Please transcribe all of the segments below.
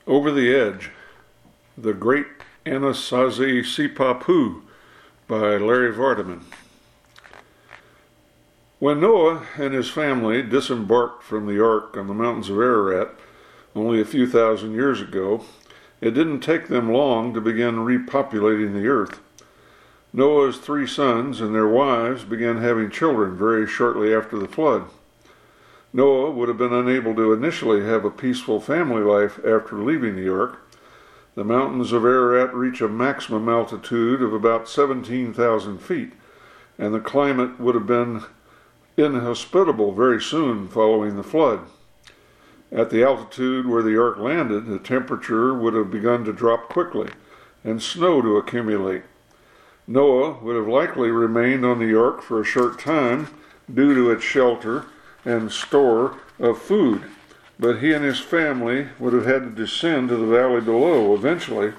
Over the Edge, The Great Anasazi Sipapu by Larry Vardaman. When Noah and his family disembarked from the ark on the mountains of Ararat only a few thousand years ago, it didn't take them long to begin repopulating the earth. Noah's 3 sons and their wives began having children very shortly after the flood. Noah would have been unable to initially have a peaceful family life after leaving the ark. The mountains of Ararat reach a maximum altitude of about 17,000 feet, and the climate would have been inhospitable very soon following the flood. At the altitude where the ark landed, the temperature would have begun to drop quickly, and snow to accumulate. Noah would have likely remained on the ark for a short time due to its shelter and store of food, but he and his family would have had to descend to the valley below eventually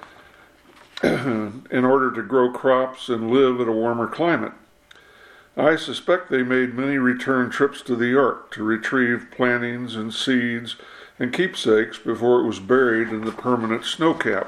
in order to grow crops and live in a warmer climate. I suspect they made many return trips to the ark to retrieve plantings and seeds and keepsakes before it was buried in the permanent snowcap.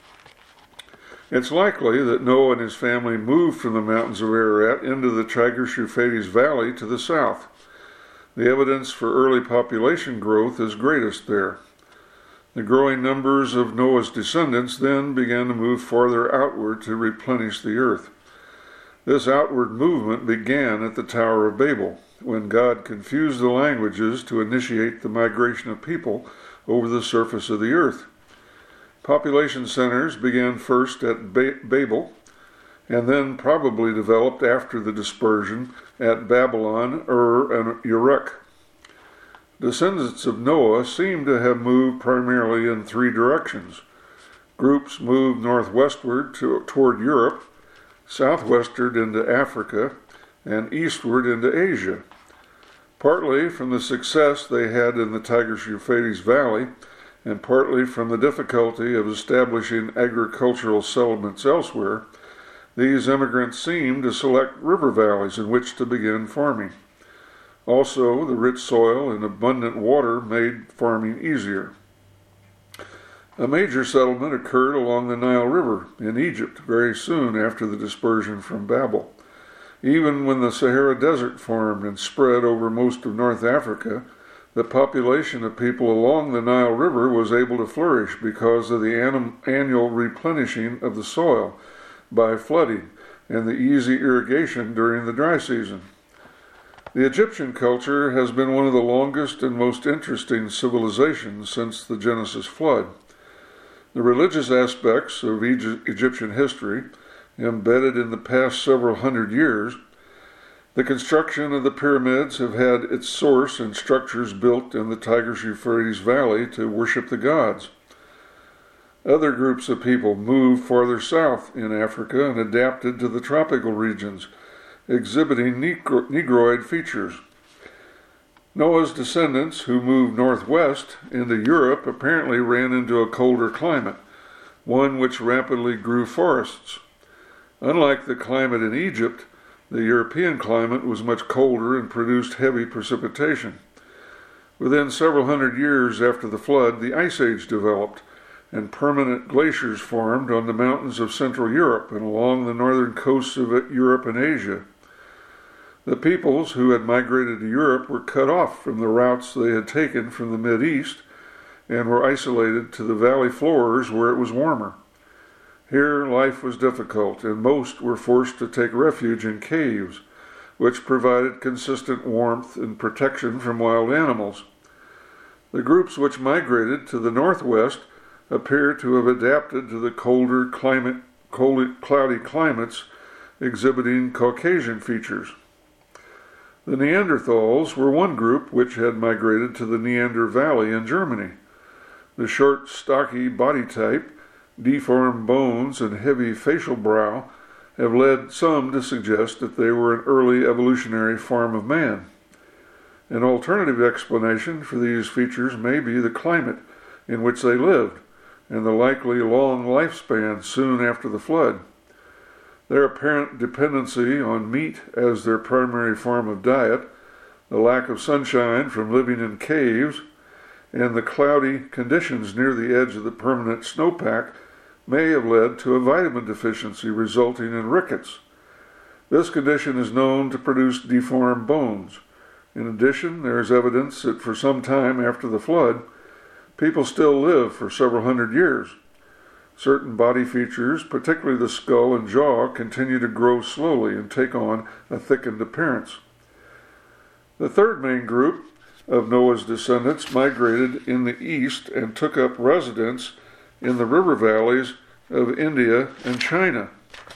It's likely that Noah and his family moved from the mountains of Ararat into the Tigris-Euphrates Valley to the south. The evidence for early population growth is greatest there. The growing numbers of Noah's descendants then began to move farther outward to replenish the earth. This outward movement began at the Tower of Babel, when God confused the languages to initiate the migration of people over the surface of the earth. Population centers began first at Babel, and then probably developed after the dispersion at Babylon, Ur, and Uruk. Descendants of Noah seem to have moved primarily in 3 directions. Groups moved northwestward toward Europe, southwestward into Africa, and eastward into Asia. Partly from the success they had in the Tigris-Euphrates Valley, and partly from the difficulty of establishing agricultural settlements elsewhere, these immigrants seemed to select river valleys in which to begin farming. Also, the rich soil and abundant water made farming easier. A major settlement occurred along the Nile River in Egypt very soon after the dispersion from Babel. Even when the Sahara Desert formed and spread over most of North Africa, the population of people along the Nile River was able to flourish because of the annual replenishing of the soil by flooding and the easy irrigation during the dry season. The Egyptian culture has been one of the longest and most interesting civilizations since the Genesis flood. The religious aspects of Egyptian history, embedded in the past several hundred years, the construction of the pyramids have had its source in structures built in the Tigris-Euphrates Valley to worship the gods. Other groups of people moved farther south in Africa and adapted to the tropical regions, exhibiting Negroid features. Noah's descendants, who moved northwest into Europe, apparently ran into a colder climate, one which rapidly grew forests. Unlike the climate in Egypt, the European climate was much colder and produced heavy precipitation. Within several hundred years after the flood, the Ice Age developed, and permanent glaciers formed on the mountains of Central Europe and along the northern coasts of Europe and Asia. The peoples who had migrated to Europe were cut off from the routes they had taken from the Mideast and were isolated to the valley floors where it was warmer. Here life was difficult, and most were forced to take refuge in caves, which provided consistent warmth and protection from wild animals. The groups which migrated to the northwest appear to have adapted to the colder cloudy climates exhibiting Caucasian features. The Neanderthals were one group which had migrated to the Neander Valley in Germany. The short, stocky body type, deformed bones, and heavy facial brow have led some to suggest that they were an early evolutionary form of man. An alternative explanation for these features may be the climate in which they lived, and the likely long lifespan soon after the flood. Their apparent dependency on meat as their primary form of diet, the lack of sunshine from living in caves, and the cloudy conditions near the edge of the permanent snowpack may have led to a vitamin deficiency resulting in rickets. This condition is known to produce deformed bones. In addition, there is evidence that for some time after the flood, people still live for several hundred years. Certain body features, particularly the skull and jaw, continue to grow slowly and take on a thickened appearance. The third main group of Noah's descendants migrated in the east and took up residence in the river valleys of India and China.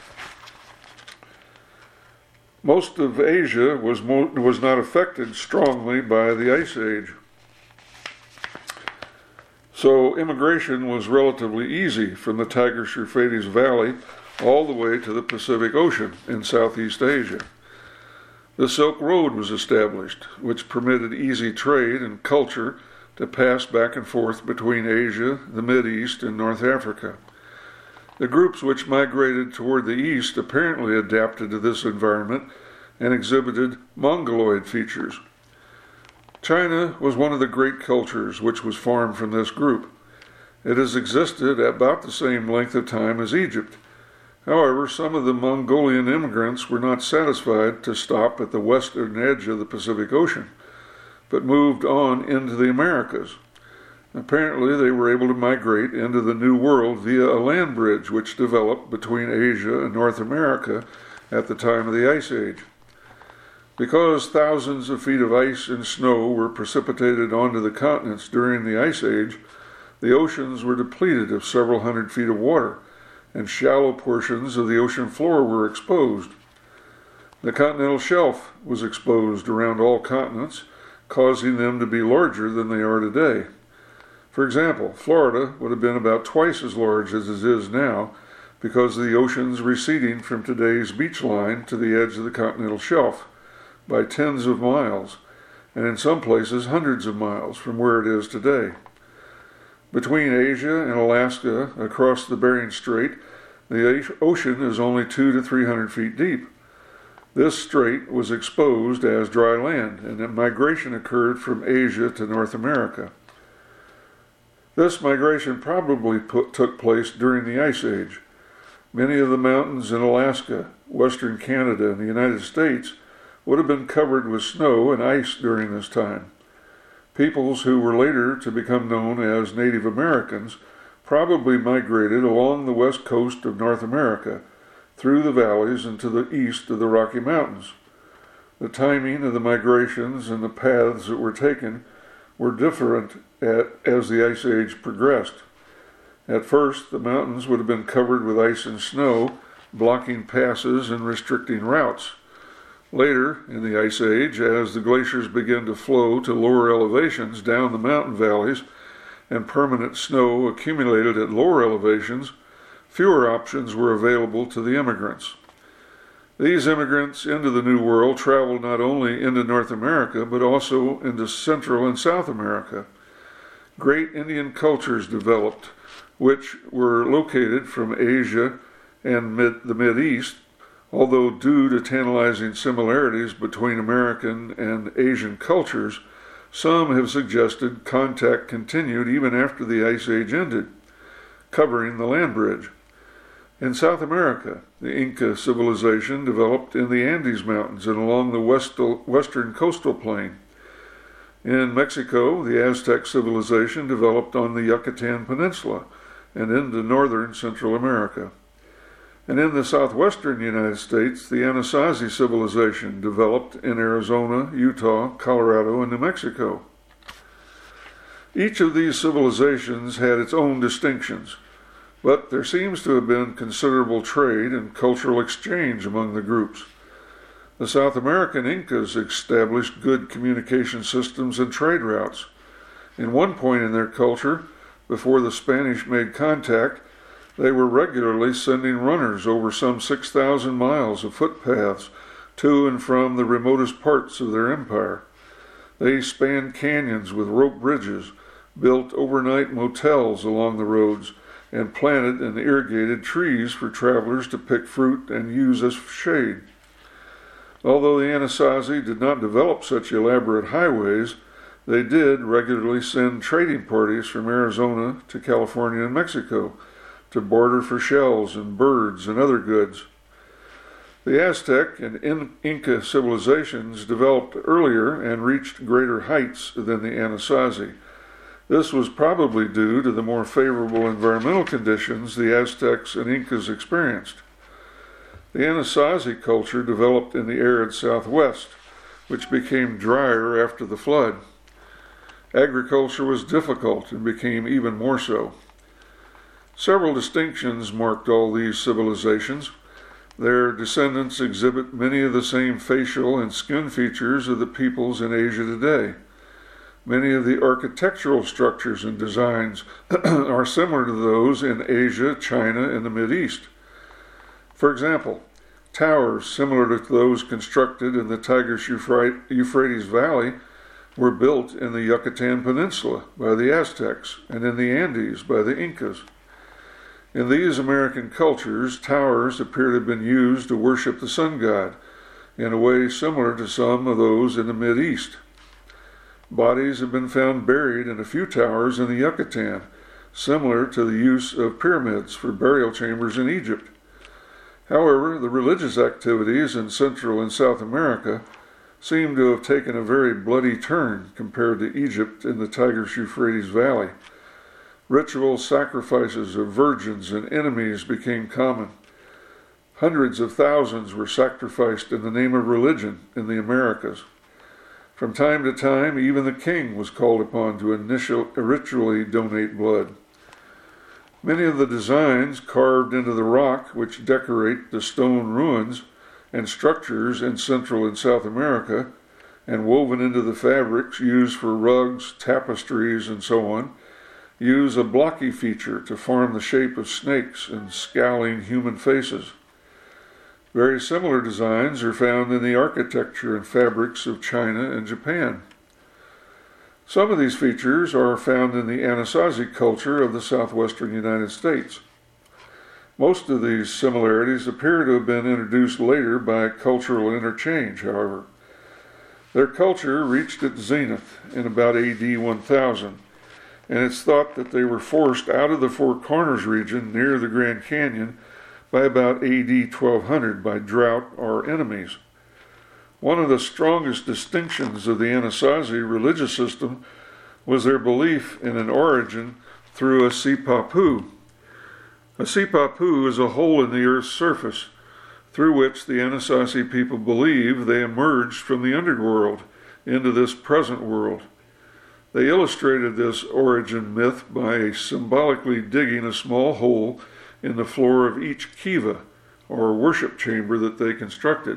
Most of Asia was not affected strongly by the Ice Age. So immigration was relatively easy from the Tigris-Euphrates Valley all the way to the Pacific Ocean in Southeast Asia. The Silk Road was established, which permitted easy trade and culture to pass back and forth between Asia, the Mideast, and North Africa. The groups which migrated toward the east apparently adapted to this environment and exhibited Mongoloid features. China was one of the great cultures which was formed from this group. It has existed at about the same length of time as Egypt. However, some of the Mongolian immigrants were not satisfied to stop at the western edge of the Pacific Ocean, but moved on into the Americas. Apparently, they were able to migrate into the New World via a land bridge which developed between Asia and North America at the time of the Ice Age. Because thousands of feet of ice and snow were precipitated onto the continents during the Ice Age, the oceans were depleted of several hundred feet of water, and shallow portions of the ocean floor were exposed. The continental shelf was exposed around all continents, causing them to be larger than they are today. For example, Florida would have been about twice as large as it is now because of the oceans receding from today's beach line to the edge of the continental shelf by tens of miles, and in some places hundreds of miles from where it is today. Between Asia and Alaska, across the Bering Strait, the ocean is only 200 to 300 feet deep. This strait was exposed as dry land, and a migration occurred from Asia to North America. This migration probably took place during the Ice Age. Many of the mountains in Alaska, western Canada, and the United States would have been covered with snow and ice during this time. Peoples who were later to become known as Native Americans probably migrated along the west coast of North America, through the valleys and to the east of the Rocky Mountains. The timing of the migrations and the paths that were taken were different as the Ice Age progressed. At first, the mountains would have been covered with ice and snow, blocking passes and restricting routes. Later, in the Ice Age, as the glaciers began to flow to lower elevations down the mountain valleys and permanent snow accumulated at lower elevations, fewer options were available to the immigrants. These immigrants into the New World traveled not only into North America, but also into Central and South America. Great Indian cultures developed, which were located from Asia and the Mideast. Although due to tantalizing similarities between American and Asian cultures, some have suggested contact continued even after the Ice Age ended, covering the land bridge. In South America, the Inca civilization developed in the Andes Mountains and along the western coastal plain. In Mexico, the Aztec civilization developed on the Yucatan Peninsula and into northern Central America. And in the southwestern United States, the Anasazi civilization developed in Arizona, Utah, Colorado, and New Mexico. Each of these civilizations had its own distinctions, but there seems to have been considerable trade and cultural exchange among the groups. The South American Incas established good communication systems and trade routes. In one point in their culture, before the Spanish made contact, they were regularly sending runners over some 6,000 miles of footpaths to and from the remotest parts of their empire. They spanned canyons with rope bridges, built overnight motels along the roads, and planted and irrigated trees for travelers to pick fruit and use as shade. Although the Anasazi did not develop such elaborate highways, They did regularly send trading parties from Arizona to California and Mexico to barter for shells and birds and other goods. The Aztec and Inca civilizations developed earlier and reached greater heights than the Anasazi. This was probably due to the more favorable environmental conditions the Aztecs and Incas experienced. The Anasazi culture developed in the arid southwest, which became drier after the flood. Agriculture was difficult and became even more so. Several distinctions marked all these civilizations. Their descendants exhibit many of the same facial and skin features of the peoples in Asia today. Many of the architectural structures and designs are similar to those in Asia, China, and the Mideast. For example, towers similar to those constructed in the Tigris-Euphrates Valley were built in the Yucatan Peninsula by the Aztecs and in the Andes by the Incas. In these American cultures, towers appear to have been used to worship the sun god, in a way similar to some of those in the Mideast. Bodies have been found buried in a few towers in the Yucatan, similar to the use of pyramids for burial chambers in Egypt. However, the religious activities in Central and South America seem to have taken a very bloody turn compared to Egypt in the Tigris-Euphrates Valley. Ritual sacrifices of virgins and enemies became common. Hundreds of thousands were sacrificed in the name of religion in the Americas. From time to time, even the king was called upon to ritually donate blood. Many of the designs carved into the rock which decorate the stone ruins and structures in Central and South America, and woven into the fabrics used for rugs, tapestries, and so on, use a blocky feature to form the shape of snakes and scowling human faces. Very similar designs are found in the architecture and fabrics of China and Japan. Some of these features are found in the Anasazi culture of the southwestern United States. Most of these similarities appear to have been introduced later by cultural interchange, however. Their culture reached its zenith in about AD 1000, and it's thought that they were forced out of the Four Corners region near the Grand Canyon by about AD 1200 by drought or enemies. One of the strongest distinctions of the Anasazi religious system was their belief in an origin through a sipapu. A sipapu is a hole in the earth's surface through which the Anasazi people believe they emerged from the underworld into this present world. They illustrated this origin myth by symbolically digging a small hole in the floor of each kiva, or worship chamber that they constructed.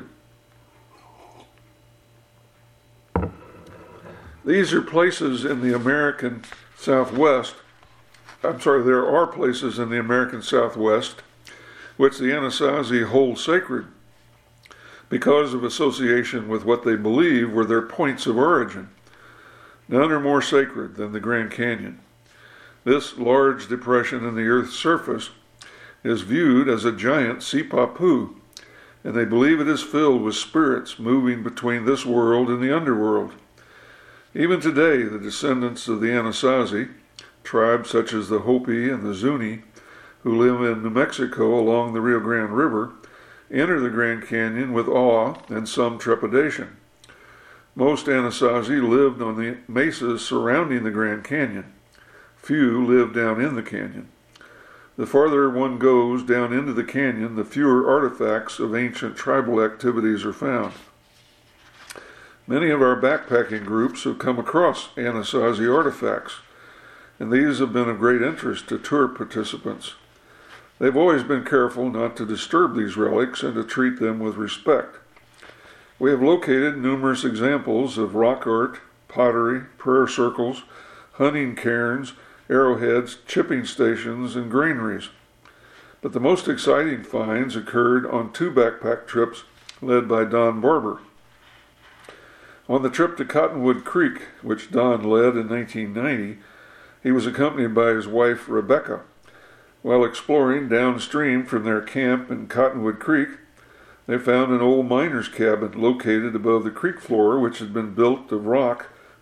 These are places in the American Southwest. There are places in the American Southwest which the Anasazi hold sacred because of association with what they believe were their points of origin. None are more sacred than the Grand Canyon. This large depression in the earth's surface is viewed as a giant sipapu, and they believe it is filled with spirits moving between this world and the underworld. Even today, the descendants of the Anasazi, tribes such as the Hopi and the Zuni, who live in New Mexico along the Rio Grande River, enter the Grand Canyon with awe and some trepidation. Most Anasazi lived on the mesas surrounding the Grand Canyon. Few lived down in the canyon. The farther one goes down into the canyon, the fewer artifacts of ancient tribal activities are found. Many of our backpacking groups have come across Anasazi artifacts, and these have been of great interest to tour participants. They've always been careful not to disturb these relics and to treat them with respect. We have located numerous examples of rock art, pottery, prayer circles, hunting cairns, arrowheads, chipping stations, and granaries. But the most exciting finds occurred on 2 backpack trips led by Don Barber. On the trip to Cottonwood Creek, which Don led in 1990, he was accompanied by his wife, Rebecca. While exploring downstream from their camp in Cottonwood Creek, they found an old miner's cabin located above the creek floor, which had been built of rock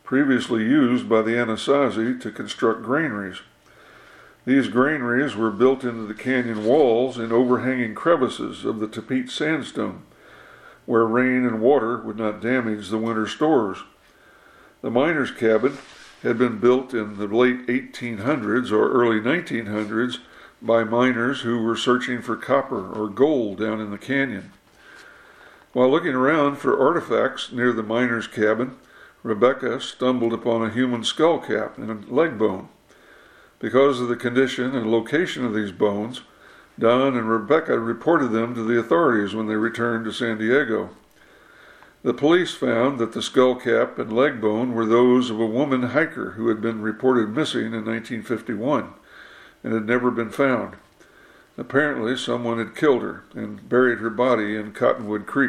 previously used by the Anasazi to construct granaries. These granaries were built into the canyon walls in overhanging crevices of the Tepete sandstone, where rain and water would not damage the winter stores. The miner's cabin had been built in the late 1800s or early 1900s by miners who were searching for copper or gold down in the canyon. While looking around for artifacts near the miner's cabin, Rebecca stumbled upon a human skull cap and a leg bone. Because of the condition and location of these bones, Don and Rebecca reported them to the authorities when they returned to San Diego. The police found that the skull cap and leg bone were those of a woman hiker who had been reported missing in 1951 and had never been found. Apparently, someone had killed her and buried her body in Cottonwood Creek.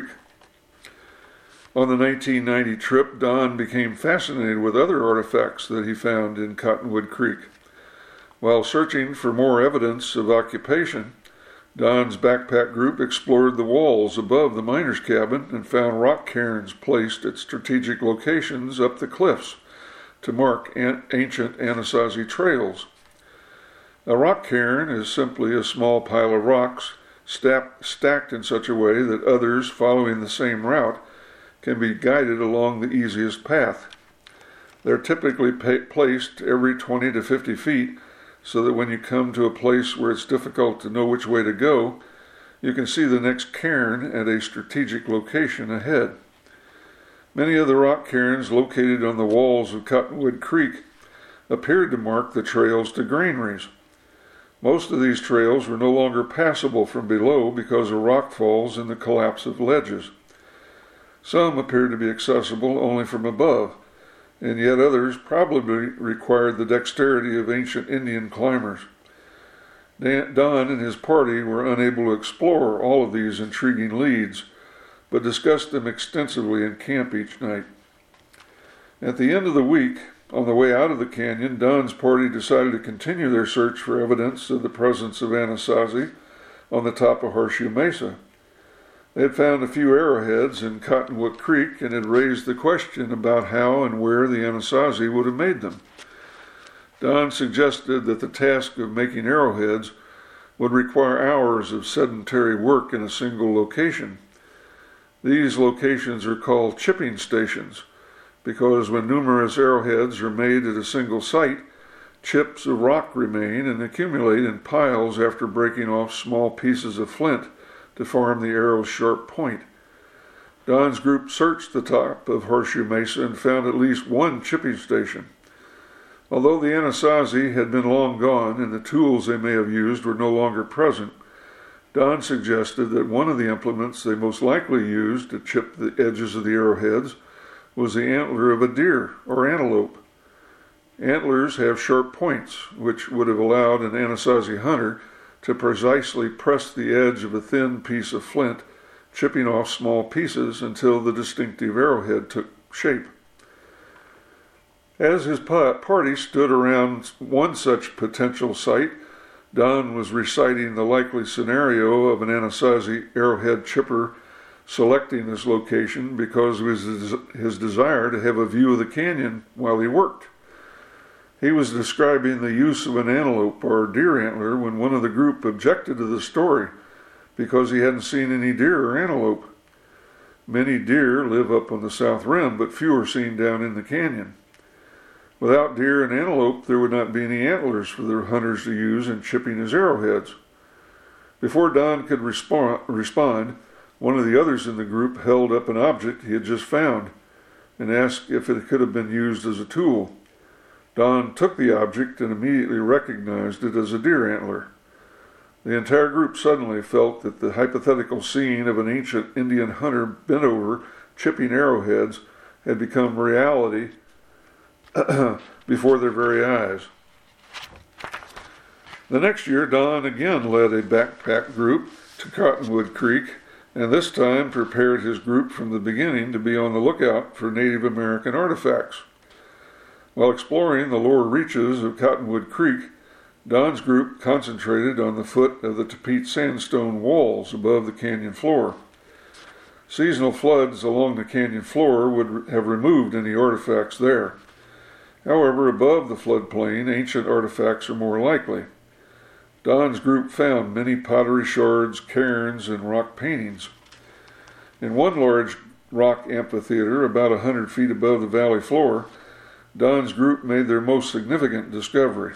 On the 1990 trip, Don became fascinated with other artifacts that he found in Cottonwood Creek. While searching for more evidence of occupation, Don's backpack group explored the walls above the miner's cabin and found rock cairns placed at strategic locations up the cliffs to mark ancient Anasazi trails. A rock cairn is simply a small pile of rocks stacked in such a way that others following the same route can be guided along the easiest path. They're typically placed every 20 to 50 feet so that when you come to a place where it's difficult to know which way to go, you can see the next cairn at a strategic location ahead. Many of the rock cairns located on the walls of Cottonwood Creek appeared to mark the trails to granaries. Most of these trails were no longer passable from below because of rock falls and the collapse of ledges. Some appeared to be accessible only from above, and yet others probably required the dexterity of ancient Indian climbers. Don and his party were unable to explore all of these intriguing leads, but discussed them extensively in camp each night. At the end of the week, on the way out of the canyon, Don's party decided to continue their search for evidence of the presence of Anasazi on the top of Horseshoe Mesa. They had found a few arrowheads in Cottonwood Creek and had raised the question about how and where the Anasazi would have made them. Don suggested that the task of making arrowheads would require hours of sedentary work in a single location. These locations are called chipping stations because when numerous arrowheads are made at a single site, chips of rock remain and accumulate in piles after breaking off small pieces of flint to form the arrow's sharp point. Don's group searched the top of Horseshoe Mesa and found at least one chipping station. Although the Anasazi had been long gone and the tools they may have used were no longer present, Don suggested that one of the implements they most likely used to chip the edges of the arrowheads was the antler of a deer or antelope. Antlers have sharp points, which would have allowed an Anasazi hunter to precisely press the edge of a thin piece of flint, chipping off small pieces until the distinctive arrowhead took shape. As his party stood around one such potential site, Don was reciting the likely scenario of an Anasazi arrowhead chipper selecting this location because of his desire to have a view of the canyon while he worked. He was describing the use of an antelope or deer antler when one of the group objected to the story because he hadn't seen any deer or antelope. Many deer live up on the south rim, but few are seen down in the canyon. Without deer and antelope, there would not be any antlers for the hunters to use in chipping his arrowheads. Before Don could respond, one of the others in the group held up an object he had just found and asked if it could have been used as a tool. Don took the object and immediately recognized it as a deer antler. The entire group suddenly felt that the hypothetical scene of an ancient Indian hunter bent over, chipping arrowheads, had become reality before their very eyes. The next year, Don again led a backpack group to Cottonwood Creek, and this time prepared his group from the beginning to be on the lookout for Native American artifacts. While exploring the lower reaches of Cottonwood Creek, Don's group concentrated on the foot of the Tepete sandstone walls above the canyon floor. Seasonal floods along the canyon floor would have removed any artifacts there. However, above the floodplain, ancient artifacts are more likely. Don's group found many pottery shards, cairns, and rock paintings. In one large rock amphitheater, about 100 feet above the valley floor, Don's group made their most significant discovery.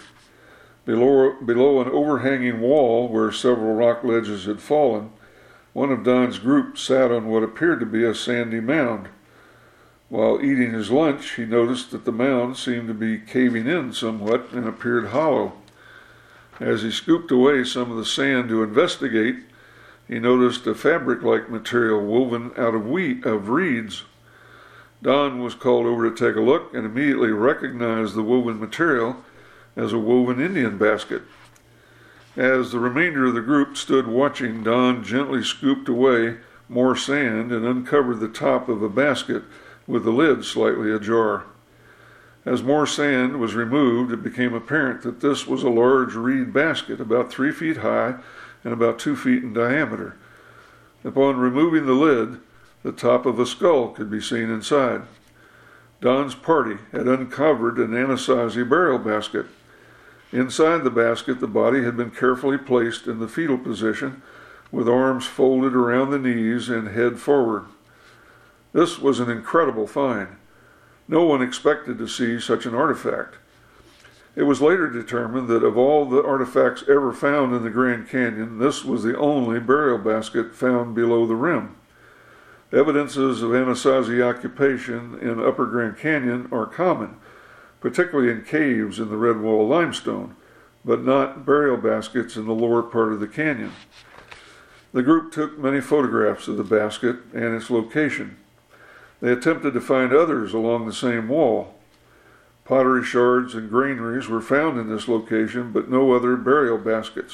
Below an overhanging wall where several rock ledges had fallen, one of Don's group sat on what appeared to be a sandy mound. While eating his lunch, he noticed that the mound seemed to be caving in somewhat and appeared hollow. As he scooped away some of the sand to investigate, he noticed a fabric-like material woven out of reeds. Don was called over to take a look and immediately recognized the woven material as a woven Indian basket. As the remainder of the group stood watching, Don gently scooped away more sand and uncovered the top of a basket with the lid slightly ajar. As more sand was removed, it became apparent that this was a large reed basket about 3 feet high and about 2 feet in diameter. Upon removing the lid, the top of a skull could be seen inside. Don's party had uncovered an Anasazi burial basket. Inside the basket, the body had been carefully placed in the fetal position, with arms folded around the knees and head forward. This was an incredible find. No one expected to see such an artifact. It was later determined that of all the artifacts ever found in the Grand Canyon, this was the only burial basket found below the rim. Evidences of Anasazi occupation in Upper Grand Canyon are common, particularly in caves in the Red Wall limestone, but not burial baskets in the lower part of the canyon. The group took many photographs of the basket and its location. They attempted to find others along the same wall. Pottery shards and granaries were found in this location, but no other burial baskets.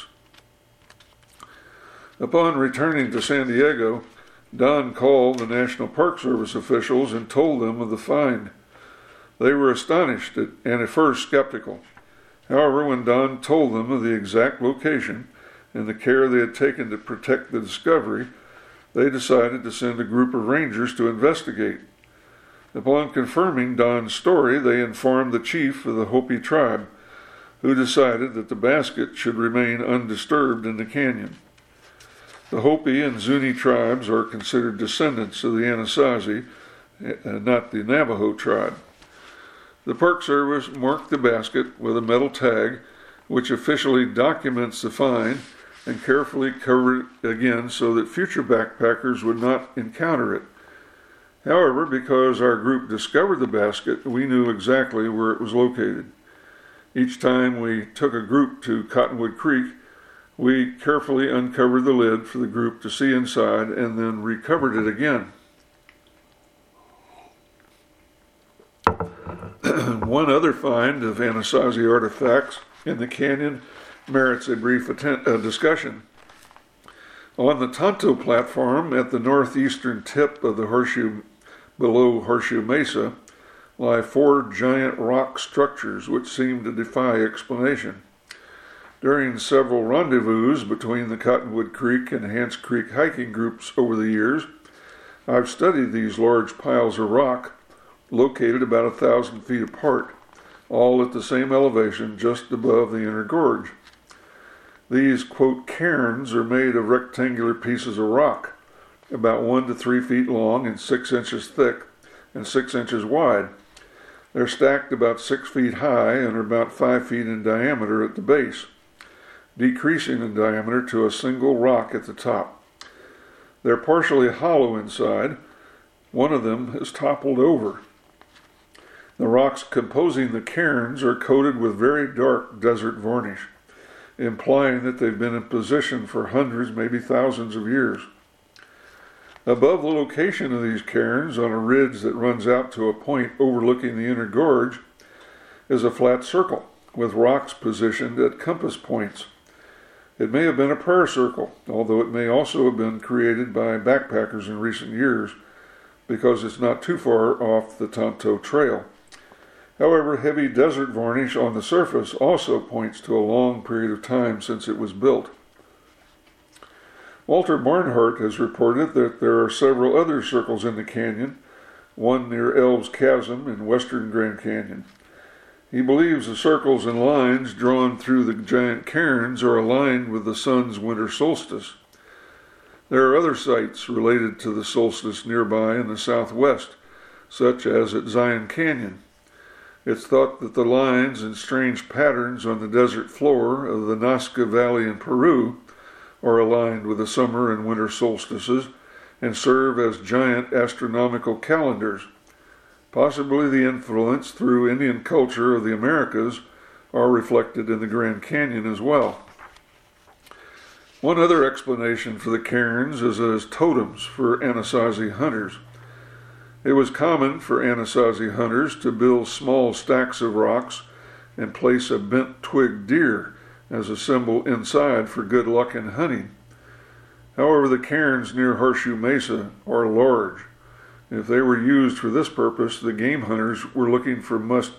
Upon returning to San Diego, Don called the National Park Service officials and told them of the find. They were astonished and at first skeptical. However, when Don told them of the exact location and the care they had taken to protect the discovery, they decided to send a group of rangers to investigate. Upon confirming Don's story, they informed the chief of the Hopi tribe, who decided that the basket should remain undisturbed in the canyon. The Hopi and Zuni tribes are considered descendants of the Anasazi, not the Navajo tribe. The Park Service marked the basket with a metal tag, which officially documents the find, and carefully covered it again so that future backpackers would not encounter it. However, because our group discovered the basket, we knew exactly where it was located. Each time we took a group to Cottonwood Creek, we carefully uncovered the lid for the group to see inside and then recovered it again. One other find of Anasazi artifacts in the canyon merits a brief discussion. On the Tonto platform at the northeastern tip of the horseshoe, below Horseshoe Mesa, lie 4 giant rock structures which seem to defy explanation. During several rendezvous between the Cottonwood Creek and Hance Creek hiking groups over the years, I've studied these large piles of rock located about 1,000 feet apart, all at the same elevation just above the inner gorge. These, quote, cairns are made of rectangular pieces of rock, about 1 to 3 feet long and 6 inches thick and 6 inches wide. They're stacked about 6 feet high and are about 5 feet in diameter at the base, decreasing in diameter to a single rock at the top. They're partially hollow inside. One of them has toppled over. The rocks composing the cairns are coated with very dark desert varnish, implying that they've been in position for hundreds, maybe thousands of years. Above the location of these cairns, on a ridge that runs out to a point overlooking the inner gorge, is a flat circle with rocks positioned at compass points. It may have been a prayer circle, although it may also have been created by backpackers in recent years, because it's not too far off the Tonto Trail. However, heavy desert varnish on the surface also points to a long period of time since it was built. Walter Barnhart has reported that there are several other circles in the canyon, one near Elves Chasm in western Grand Canyon. He believes the circles and lines drawn through the giant cairns are aligned with the sun's winter solstice. There are other sites related to the solstice nearby in the southwest, such as at Zion Canyon. It's thought that the lines and strange patterns on the desert floor of the Nazca Valley in Peru are aligned with the summer and winter solstices and serve as giant astronomical calendars. Possibly the influence through Indian culture of the Americas are reflected in the Grand Canyon as well. One other explanation for the cairns is as totems for Anasazi hunters. It was common for Anasazi hunters to build small stacks of rocks and place a bent twig deer as a symbol inside for good luck in hunting. However, the cairns near Horseshoe Mesa are large. If they were used for this purpose, the game hunters were looking for must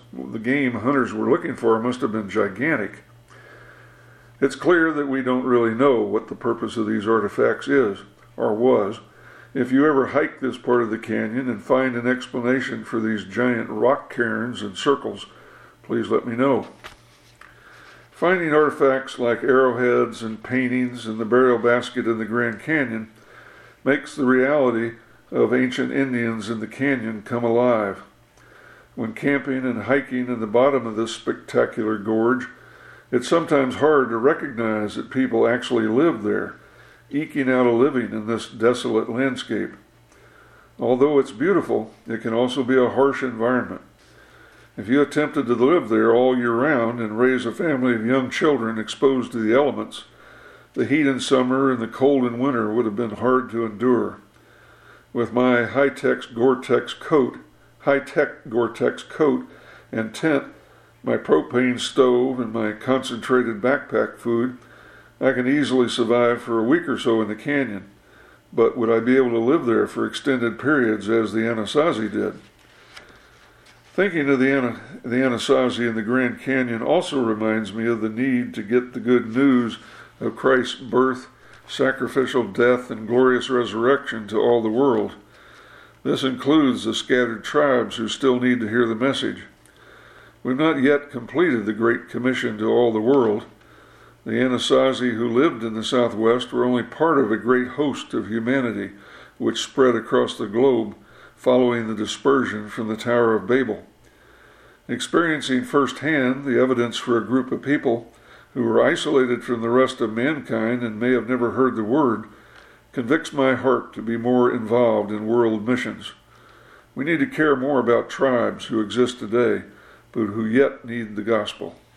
have been gigantic. It's clear that we don't really know what the purpose of these artifacts is, or was. If you ever hike this part of the canyon and find an explanation for these giant rock cairns and circles, please let me know. Finding artifacts like arrowheads and paintings in the burial basket in the Grand Canyon makes the reality of ancient Indians in the canyon come alive. When camping and hiking in the bottom of this spectacular gorge, it's sometimes hard to recognize that people actually lived there, eking out a living in this desolate landscape. Although it's beautiful, it can also be a harsh environment. If you attempted to live there all year round and raise a family of young children exposed to the elements, the heat in summer and the cold in winter would have been hard to endure. With my high-tech Gore-Tex coat and tent, my propane stove, and my concentrated backpack food, I can easily survive for a week or so in the canyon. But would I be able to live there for extended periods as the Anasazi did? Thinking of the Anasazi in the Grand Canyon also reminds me of the need to get the good news of Christ's birth, sacrificial death, and glorious resurrection to all the world. This includes the scattered tribes who still need to hear the message. We've not yet completed the Great Commission to all the world. The Anasazi who lived in the Southwest were only part of a great host of humanity which spread across the globe following the dispersion from the Tower of Babel. Experiencing firsthand the evidence for a group of people who were isolated from the rest of mankind and may have never heard the word convicts my heart to be more involved in world missions. We need to care more about tribes who exist today, but who yet need the gospel.